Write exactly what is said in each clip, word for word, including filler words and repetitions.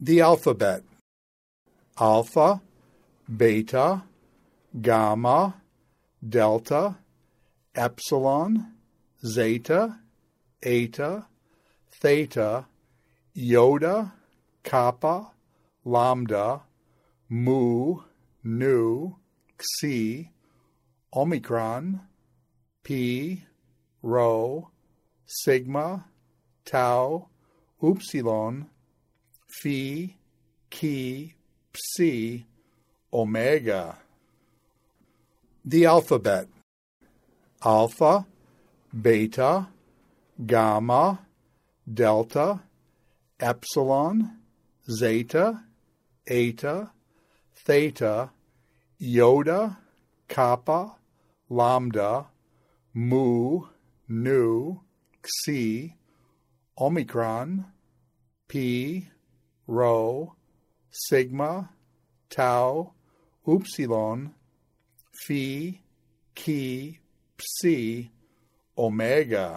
The alphabet: alpha, beta, gamma, delta, epsilon, zeta, eta, theta, iota, kappa, lambda, mu, nu, xi, omicron, pi, rho, sigma, tau, upsilon, phi, chi, psi, omega. The alphabet: alpha, beta, gamma, delta, epsilon, zeta, eta, theta, iota, kappa, lambda, mu, nu, xi, omicron, pi, rho, sigma, tau, upsilon, phi, chi, psi, omega.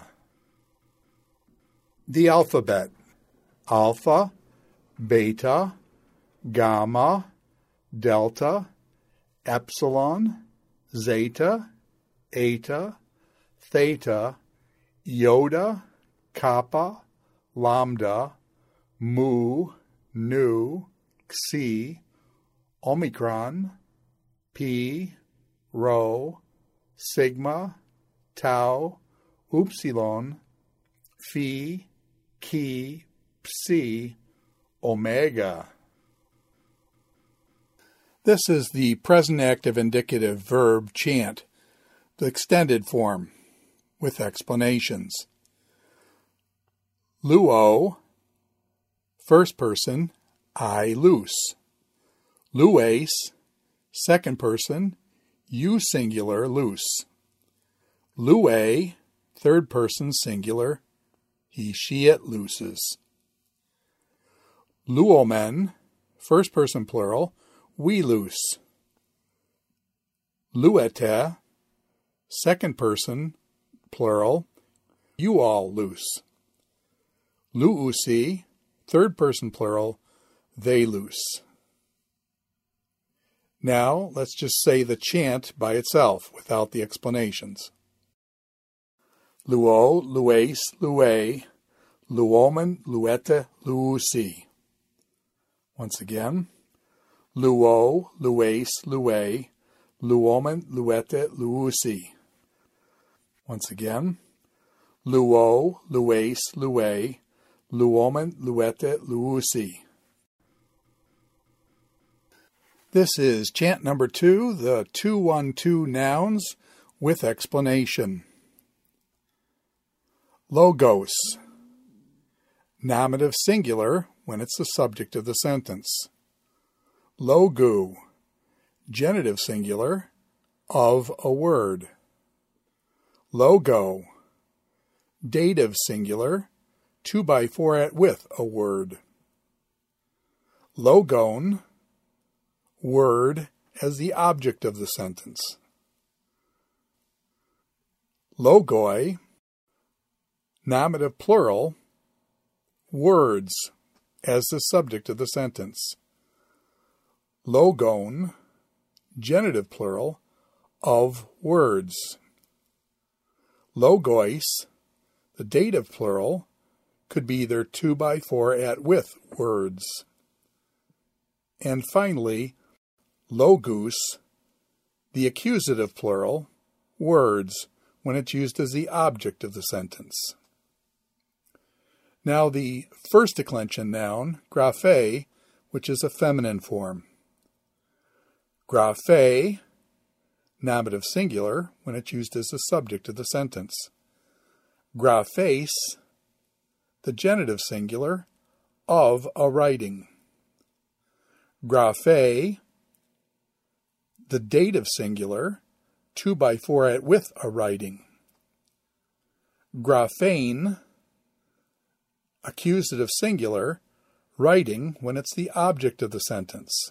The alphabet: alpha, beta, gamma, delta, epsilon, zeta, eta, theta, iota, kappa, lambda, mu, nu, xi, omicron, pi, rho, sigma, tau, upsilon, phi, chi, psi, omega. This is the present active indicative verb chant, the extended form, with explanations. Luo, first person, I loose. Lues, second person, you singular loose. Lue, third person singular, he she it looses. Luomen, first person plural, we loose. Luete, second person plural, you all loose. Luusi, third person plural, they loose. Now let's just say the chant by itself without the explanations. Luo, lues, lue, luomen, luete, luusi. Once again. Luo, lues, lue, luomen, luete, luusi. Once again. Luo, lues, lue, luomen, luete, luusi. This is chant number two, the two one two nouns with explanation. Logos. Nominative singular when it's the subject of the sentence. Logu. Genitive singular of a word. Logo. Dative singular, two by four at with a word. Logon. Word as the object of the sentence. Logoi. Nominative plural, words as the subject of the sentence. Logon, genitive plural, of words. Logois, the dative plural, could be either two by four at with words. And finally, logus, the accusative plural, words, when it's used as the object of the sentence. Now the first declension noun, graphe, which is a feminine form. Graphe, nominative singular, when it's used as the subject of the sentence. Graphes, the genitive singular, of a writing. Graphe, the dative singular, two by four at with a writing. Graphane, accusative singular, writing when it's the object of the sentence.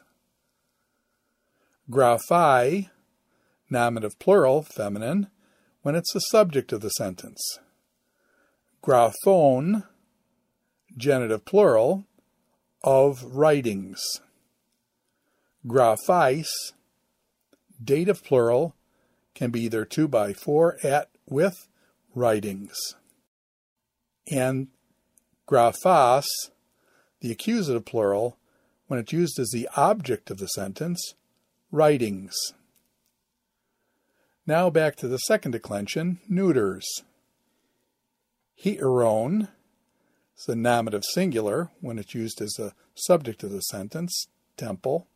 Graphi, nominative plural, feminine, when it's the subject of the sentence. Graphone, genitive plural, of writings. Graphais, dative plural, can be either two by four at with writings. And graphos, the accusative plural, when it's used as the object of the sentence, writings. Now back to the second declension, neuters. Hieron is the nominative singular when it's used as the subject of the sentence, temple.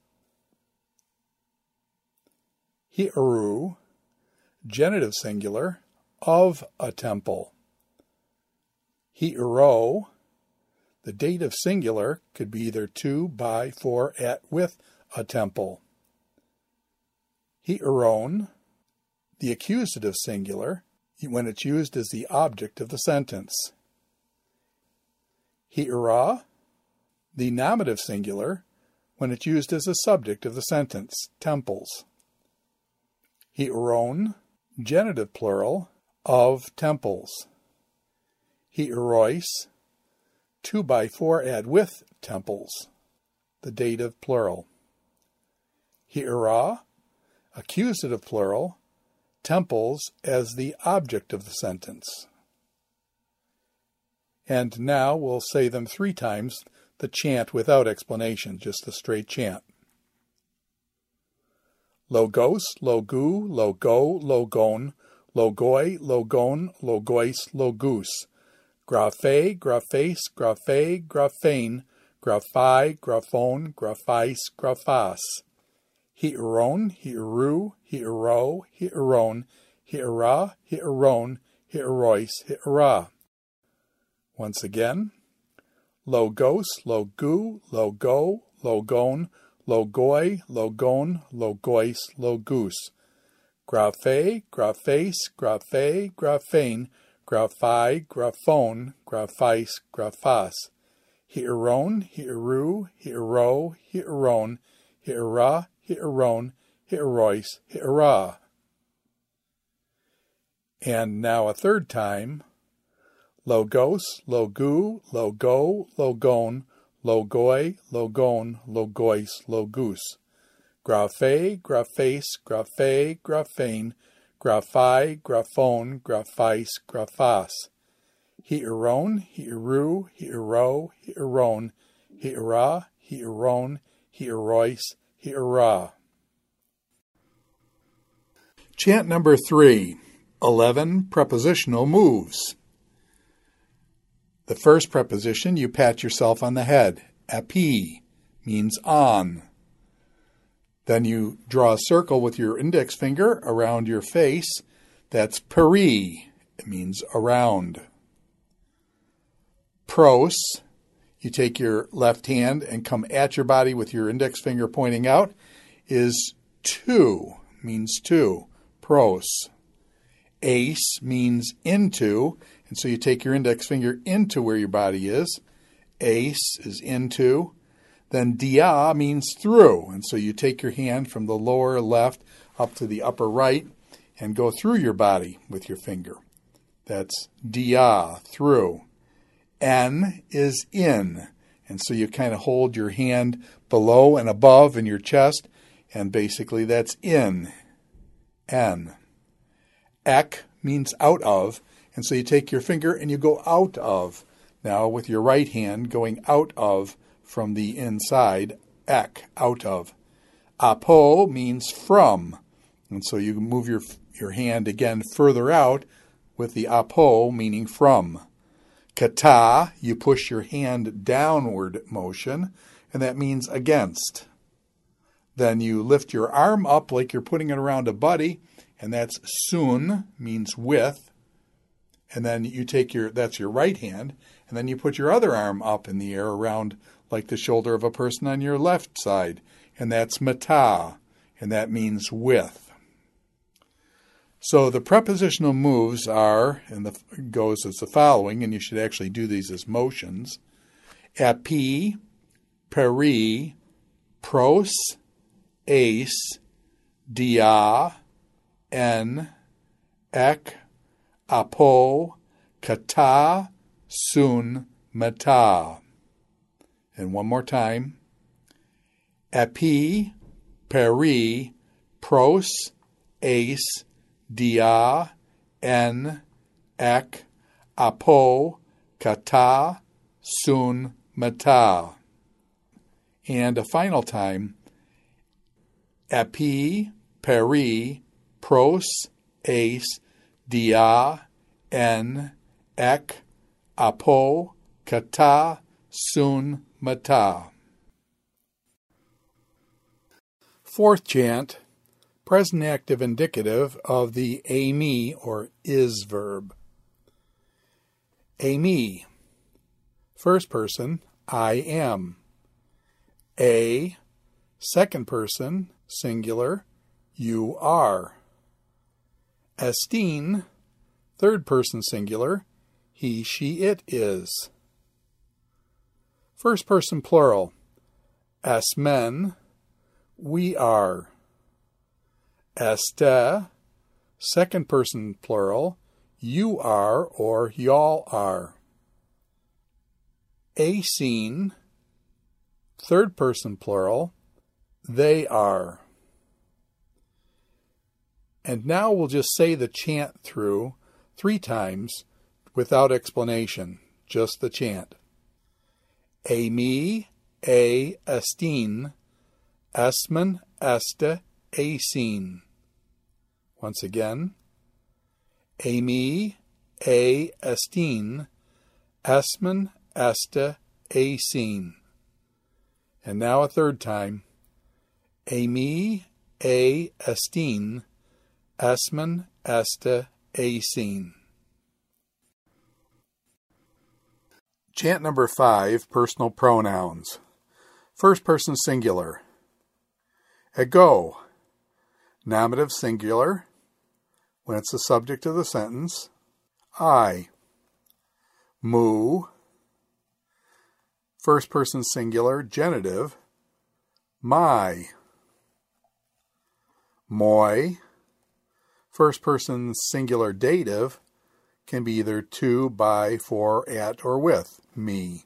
Hieru, genitive singular, of a temple. Hiero, the dative singular, could be either to, by, for, at, with a temple. Hieron, the accusative singular, when it's used as the object of the sentence. Hiera, the nominative singular, when it's used as the subject of the sentence, temples. Hieron, genitive plural, of temples. Hierois, two by four add with temples, the dative plural. Hiera, accusative plural, temples as the object of the sentence. And now we'll say them three times, the chant without explanation, just the straight chant. Logos, logu, logo, logon, logoi, logon, logois, logus. Graphe, graphes, graphe, graphane, graphai, graphone, graphais, graphas. Hieron, hieru, hiero, hieron, hiera, hieron, hierois, hiera. Once again. Logos, logu, logo, logon, logoi, logon, logois, logus. Graphe, graphes, graphe, graphane, graphai, graphone, graphais, graphas. Hieron, hieru, hiero, hieron, hiera, hieron, hierois, hiera. And now a third time. Logos, logu, logo, logon, logoi, logon, logois, logus. Graphe, graphes, graphe, graphane, graphai, graphone, graphais, graphas. Hieron, hieru, hiero, hieron, hiera, hieron, hierois, hiera. Chant number three, eleven prepositional moves. The first preposition, you pat yourself on the head. Api means on. Then you draw a circle with your index finger around your face. That's peri. It means around. Pros, you take your left hand and come at your body with your index finger pointing out, is to, means to. Pros. Ace means into, and so you take your index finger into where your body is. Ace is into. Then dia means through, and so you take your hand from the lower left up to the upper right and go through your body with your finger. That's dia, through. En is in, and so you kind of hold your hand below and above in your chest, and basically that's in. En. Ek means out of, and so you take your finger and you go out of. Now with your right hand going out of from the inside, ek, out of. Apo means from, and so you move your your hand again further out with the apo meaning from. Kata, you push your hand downward motion, and that means against. Then you lift your arm up like you're putting it around a buddy, and that's sun, means with. And then you take your, that's your right hand, and then you put your other arm up in the air around like the shoulder of a person on your left side, and that's mata, and that means with. So the prepositional moves are, and the goes as the following, and you should actually do these as motions. Epi, peri, pros, ace, dia, en, ek, apo, kata, sun, mata. And one more time. Epi, peri, pros, ace, dia, en, ek, apo, kata, sun, mata. And a final time. Epi, peri, pros, ace, dia, en, ek, apo, kata, sun, mata. Fourth chant, present active indicative of the ami or is verb. Ami, first person, I am. A, second person, singular, you are. Estin, third person singular, he, she, it is. First person plural, esmen, we are. Este, second person plural, you are or y'all are. Acene, third person plural, they are. And now we'll just say the chant through three times without explanation, just the chant. Ami, a, estin, esmen, este, acene. Once again. Ami, a, estin, esmen, este, acene. And now a third time. Ami, a, estin, esmen, este, acene. Chant number five, personal pronouns. First person singular. Ego, nominative singular, when it's the subject of the sentence. I. Mu, first person singular, genitive. My. Moi, first person singular dative, can be either to, by, for, at, or with, me.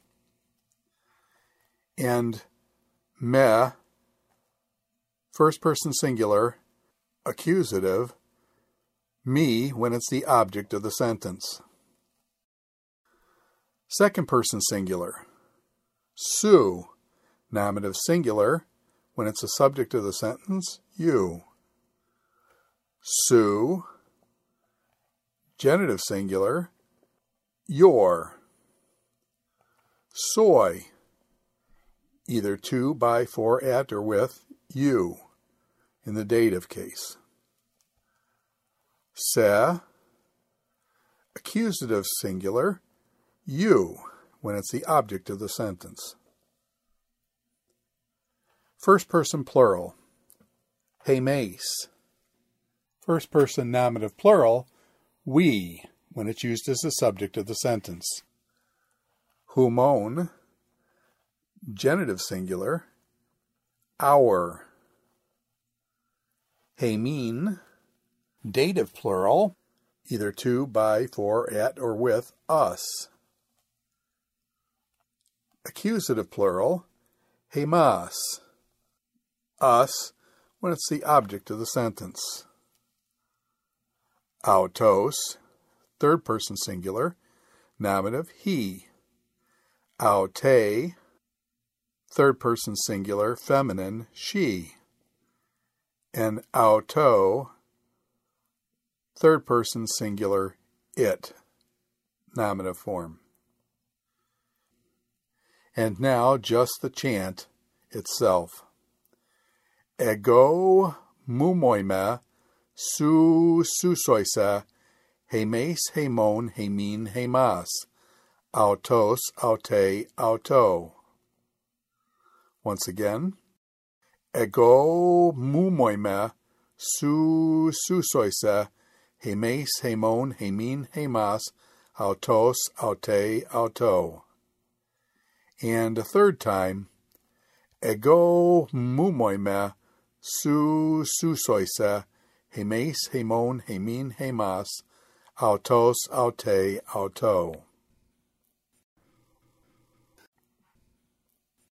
And me, first person singular, accusative, me when it's the object of the sentence. Second person singular, su, nominative singular, when it's the subject of the sentence, you. Su, genitive singular, your. Soy, either to, by, for, at, or with, you, in the dative case. Se, accusative singular, you, when it's the object of the sentence. First person plural, hemes. First person nominative plural, we, when it's used as the subject of the sentence. Humon, genitive singular, our. Hemin, dative plural, either to, by, for, at, or with, us. Accusative plural, hemas, us, when it's the object of the sentence. Autos, third person singular, nominative, he. Aute, third person singular, feminine, she. And auto, third person singular, it, nominative form. And now just the chant itself. Ego mumoime su susoisa hemes hemon hemin hemas autos aute auto. Once again. Ego mumoime su susoisa hemes hemon hemin hemas autos aute auto. And a third time. Ego mumoime su susoisa hemes hemon hemin hemas autos aute auto.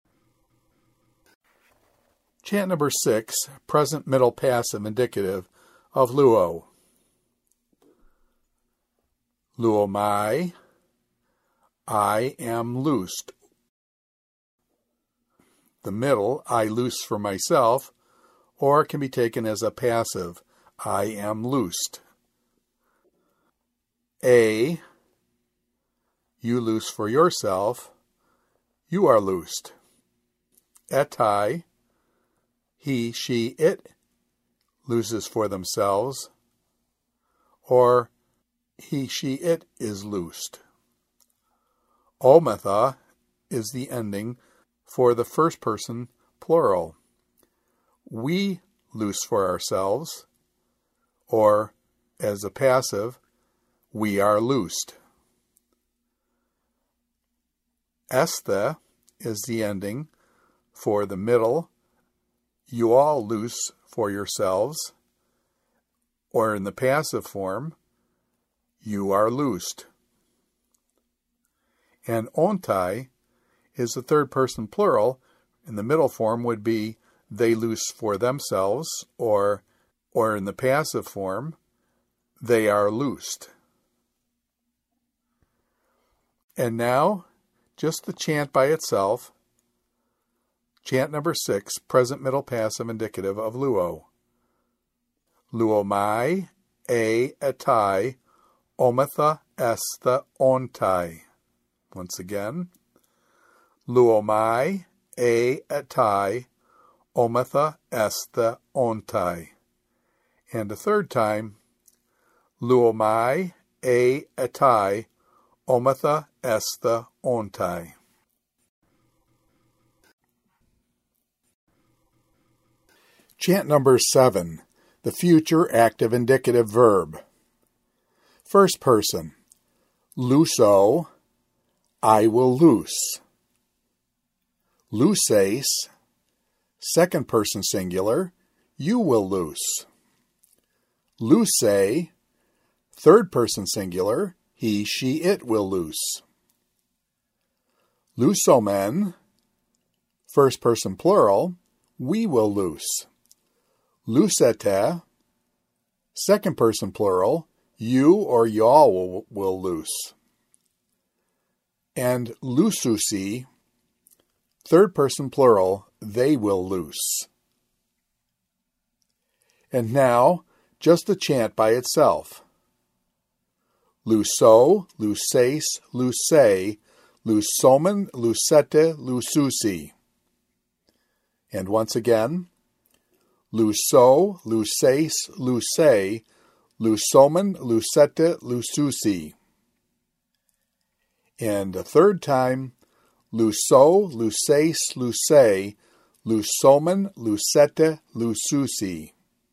Chant number six, present middle passive indicative of luo. Luomai, I am loosed. The middle, I loose for myself, or can be taken as a passive, I am loosed. A, you loose for yourself, you are loosed. Etai, he, she, it looses for themselves, or he, she, it is loosed. Ometha is the ending for the first person plural. We loose for ourselves, or as a passive, we are loosed. Esthe is the ending for the middle, you all loose for yourselves, or in the passive form, you are loosed. And ontai is the third person plural. In the middle form would be they loose for themselves, or, or in the passive form, they are loosed. And now, just the chant by itself. Chant number six, present middle passive indicative of luo. Luomai, a, etai, ometha, esthe, ontai. Once again. Luomai, a, etai, ometha, esthe, ontai. And a third time. Luomai, a, etai, ometha, esthe, ontai. Chant number seven, the future active indicative verb. First person, luso, I will loose. Luces, second person singular, you will loose. Luce, third person singular, he, she, it will loose. Lusomen, first person plural, we will loose. Lucete, second person plural, you or y'all will, will loose. And lususi, third person plural, they will loose. And now, just the chant by itself. Luso, luces, luce, lusomen, lucete, lususi. And once again, luso, luces, luce, lusomen, lucete, lususi. And a third time, luso, luces, luce, lusomen, lucete, lususi.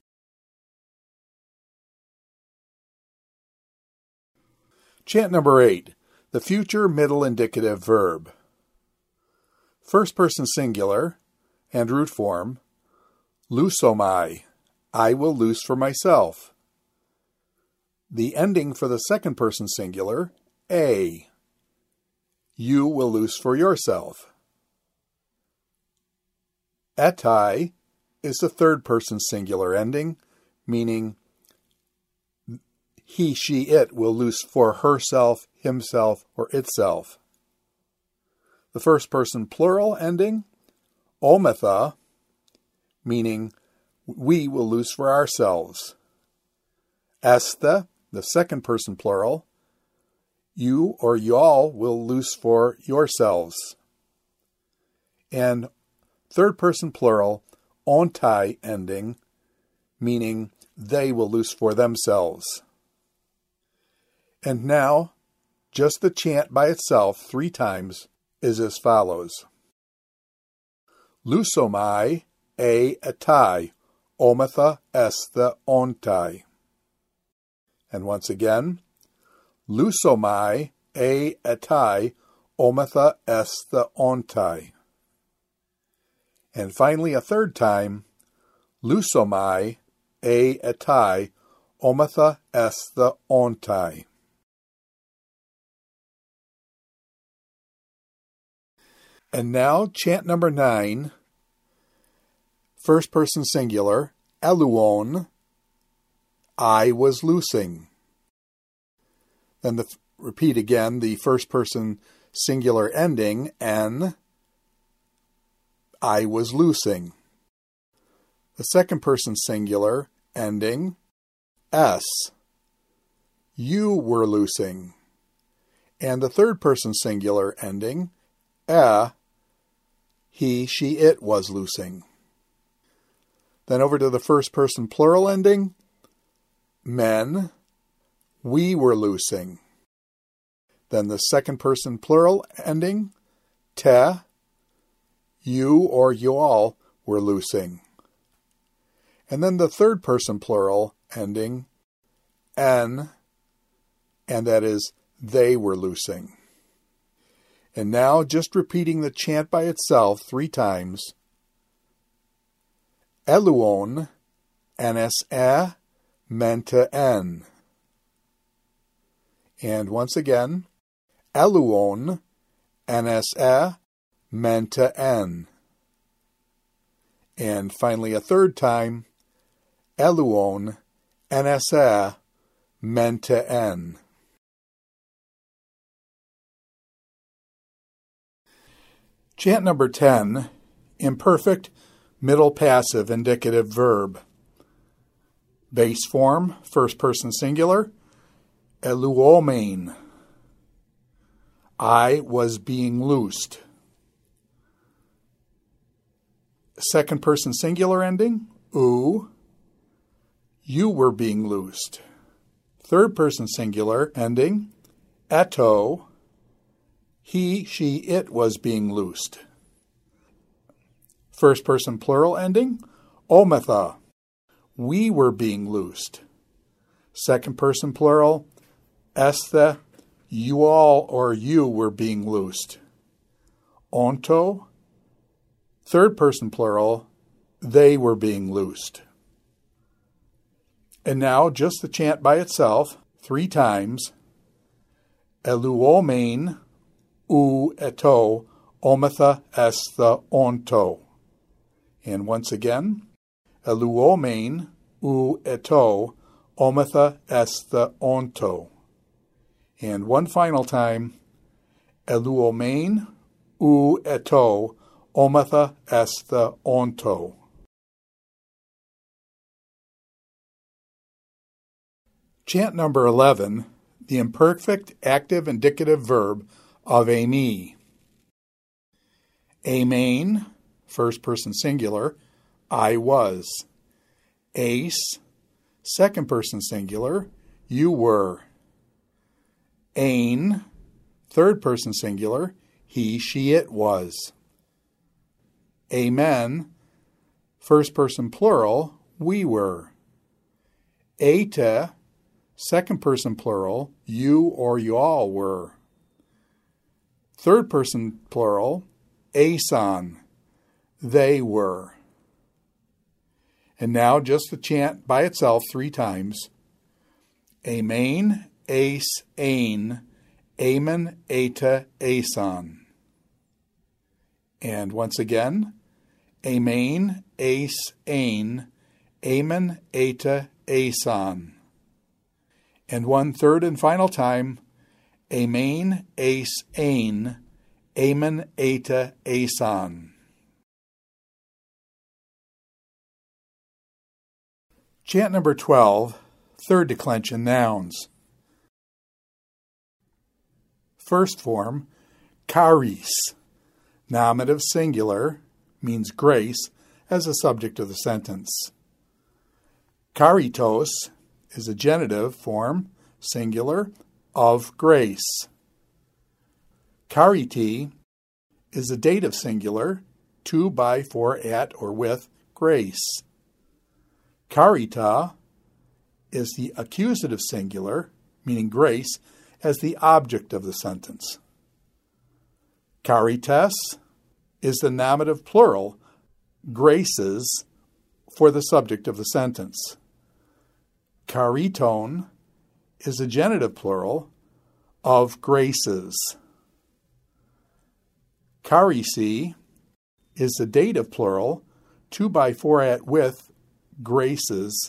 Chant number eight, the future middle indicative verb. First person singular and root form, lusomai, I will loose for myself. The ending for the second person singular, a, you will loose for yourself. Etai is the third person singular ending, meaning he, she, it will loose for herself, himself, or itself. The first person plural ending, ometha, meaning we will loose for ourselves. Esthe, the second person plural, you or y'all will loose for yourselves. And third person plural, ontai ending, meaning they will loose for themselves. And now, just the chant by itself three times is as follows. Lusomai, a, etai, ometha, esthe, ontai. And once again, lusomai, a, etai, ometha, esthe, ontai. And finally, a third time, lusomai, a, etai, ometha, esthe, ontai. And now, chant number nine, First person singular, eluon, I was loosing. Then the, repeat again the first person singular ending, en, I was loosing. The second person singular ending, s, you were loosing. And the third person singular ending, e, he, she, it was loosing. Then over to the first person plural ending, men, we were loosing. Then the second person plural ending, te, you or you all were loosing. And then the third person plural ending, en, and that is they were loosing. And now just repeating the chant by itself three times. Eluon, nse, mente en. And once again, eluon, nse, mente en. And finally a third time, eluon, nse, mente en. Chant number ten, imperfect middle passive indicative verb. Base form, first person singular, eluomein. I was being loosed. Second person singular ending, u, you were being loosed. Third person singular ending, eto, he, she, it was being loosed. First person plural ending, ometha, we were being loosed. Second person plural, esthe, you all or you were being loosed. Onto, third person plural, they were being loosed. And now just the chant by itself, three times. Eluomein, u eto, ometha esthe onto. And once again, eluomein, u eto, ometha esthe onto. And one final time, eluomein, u eto, ometha esthe onto. Chant number eleven, the imperfect active indicative verb of eimi. Emein, first person singular, I was. Eis, second person singular, you were. Ein, third person singular, he, she, it was. Amen, first person plural, we were. Ete, second person plural, you or you all were. Third person plural, eison, they were. And now just the chant by itself three times. Amen, eis, ein, amen, eta, eison. And once again, amen, eis, ein, amen, eta, eison. And one third and final time, amen, eis, ein, amen, eta, eison. Chant number twelve, third declension nouns. First form, charis, nominative singular, means grace, as a subject of the sentence. Charitos is a genitive form, singular, of grace. Chariti is a dative singular, to, by, for, at, or with grace. Charita is the accusative singular, meaning grace, as the object of the sentence. Charites is the nominative plural, graces, for the subject of the sentence. Chariton is the genitive plural of graces. Charisi is the dative plural, two by four at with, graces.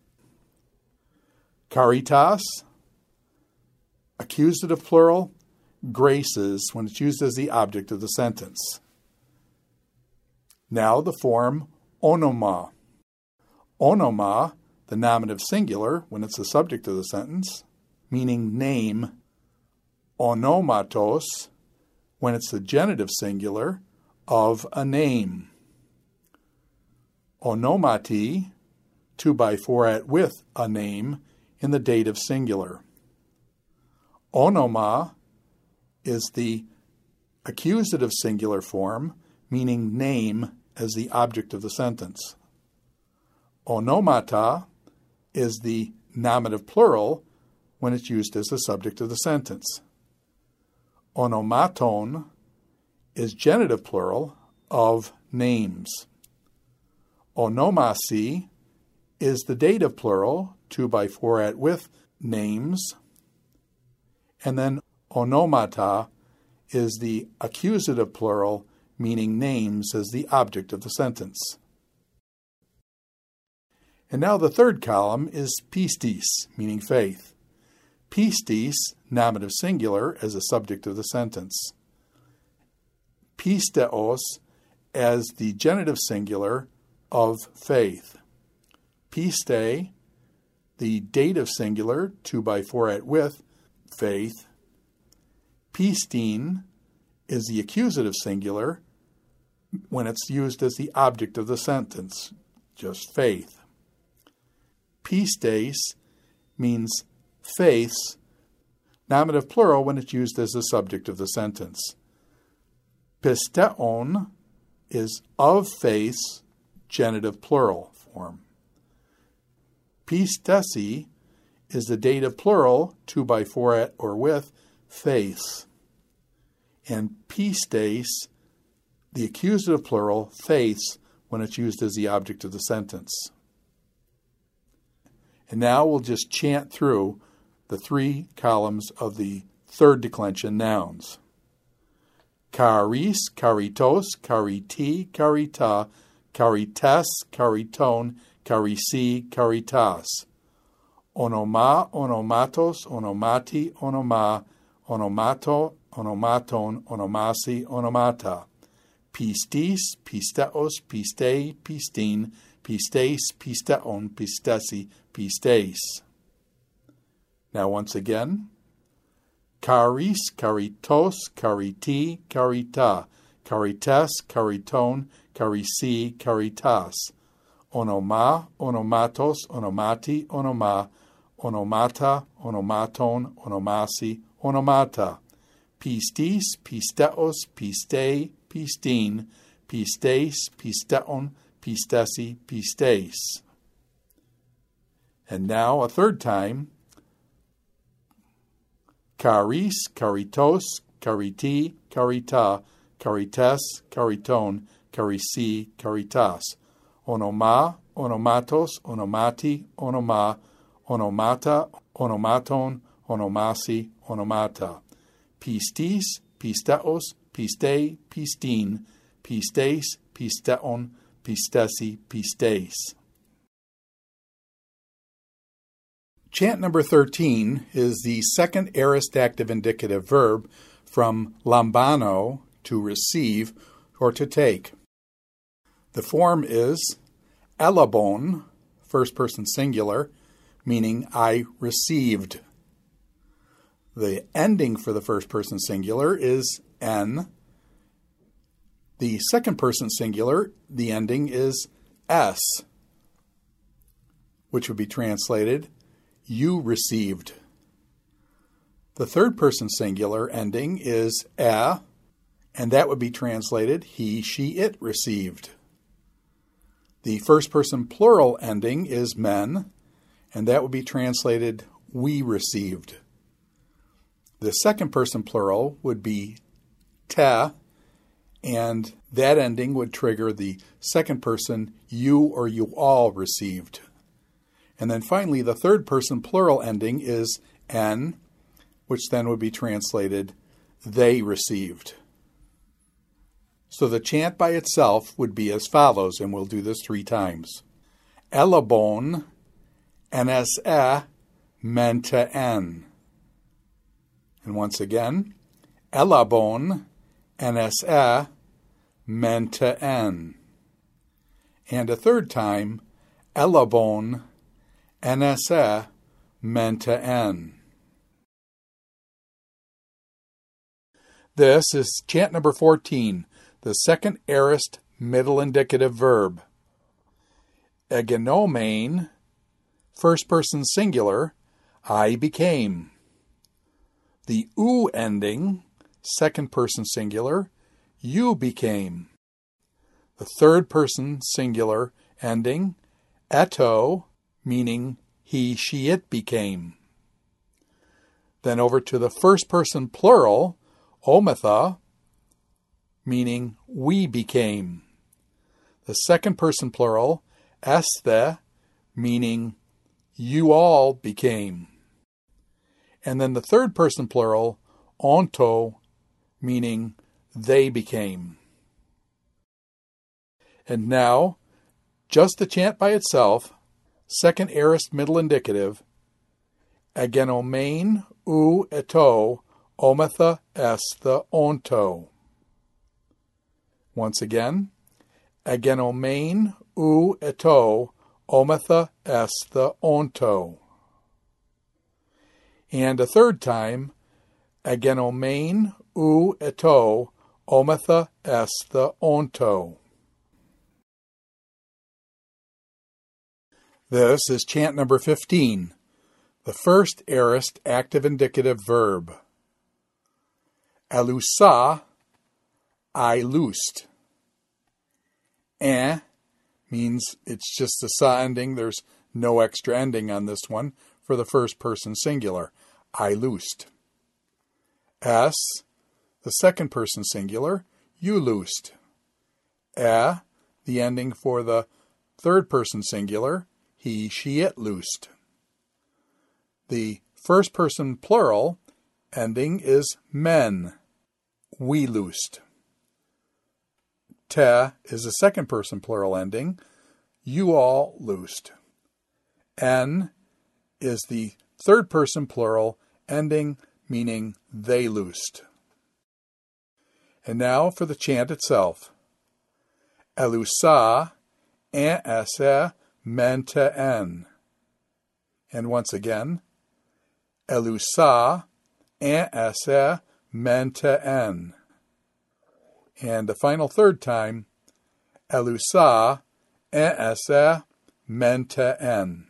Caritas, accusative plural, graces when it's used as the object of the sentence. Now the form onoma. Onoma, the nominative singular when it's the subject of the sentence, meaning name. Onomatos, when it's the genitive singular of a name. Onomati, two by four at with a name in the dative singular. Onoma is the accusative singular form, meaning name as the object of the sentence. Onomata is the nominative plural when it's used as the subject of the sentence. Onomaton is genitive plural of names. Onomasi is the dative plural, two by four at with, names. And then onomata is the accusative plural, meaning names as the object of the sentence. And now the third column is pistis, meaning faith. Pistis, nominative singular, as a subject of the sentence. Pisteos as the genitive singular of faith. Piste, the dative singular, two by four at with, faith. Pistin is the accusative singular when it's used as the object of the sentence, just faith. Pistes means faiths, nominative plural when it's used as the subject of the sentence. Pisteon is of faiths, genitive plural form. Pistesi is the dative plural, two by four at or with, faiths. And pistes, the accusative plural, faiths, when it's used as the object of the sentence. And now we'll just chant through the three columns of the third declension nouns. Charis, charitos, chariti, charita, charites, chariton, charisi, charitas. Onoma, onomatos, onomati, onoma, onomato, onomaton, onomasi, onomata. Pistis, pisteos, pistei, pistin, pistes, pisteon, pistesi, pistes. Now once again. Charis, charitos, chariti, charita, charites, chariton, charisi, charitas. Onoma, onomatos, onomati, onoma, onomata, onomaton, onomasi, onomata. Pistis, pisteos, pistei, pistin, pistes, pisteon, pistesi, pistes. And now a third time. Charis, charitos, chariti, charita, charites, chariton, charisi, charitas. Onoma, onomatos, onomati, onoma, onomata, onomaton, onomasi, onomata. Pistis, pisteos, pistei, pistin, pistes, pisteon, pistesi, pistes. Chant number thirteen is the second aorist active indicative verb from lambano, to receive or to take. The form is elabon, first person singular, meaning I received. The ending for the first person singular is en. The second person singular, the ending is s, which would be translated you received. The third person singular ending is e, and that would be translated he, she, it received. The first person plural ending is men, and that would be translated we received. The second person plural would be te, and that ending would trigger the second person you or you all received. And then finally, the third person plural ending is en, which then would be translated they received. So the chant by itself would be as follows, and we'll do this three times. Elabon, N S E, Menta N. And once again, Elabon, N S E, Menta N. And a third time, Elabon, N S E, Menta N. This is chant number fourteen, the second aorist middle indicative verb. Egenomein, first person singular, I became. The oo ending, second person singular, you became. The third person singular ending, eto, meaning he, she, it became. Then over to the first person plural, ometha, meaning we became. The second person plural, esthe, meaning you all became. And then the third person plural, onto, meaning they became. And now, just the chant by itself, second aorist middle indicative, agenomein ou eto, ometha esthe onto. Once again, agenomein ou eto, ometha esthe onto. And a third time, agenomein ou eto, ometha esthe onto. This is chant number fifteen, the first aorist active indicative verb. Alusa, I loosed. Eh means it's just a sa ending. There's no extra ending on this one for the first person singular. I loosed. S, the second person singular, you loosed. Eh, the ending for the third person singular, he, she, it loosed. The first person plural ending is men, we loosed. Te is the second person plural ending, you all loosed. En is the third person plural ending, meaning they loosed. And now for the chant itself. Elusa, en esse, menta en. And once again, Elusa, en esse, menta en. And the final third time, Elusa, en esse, menta en.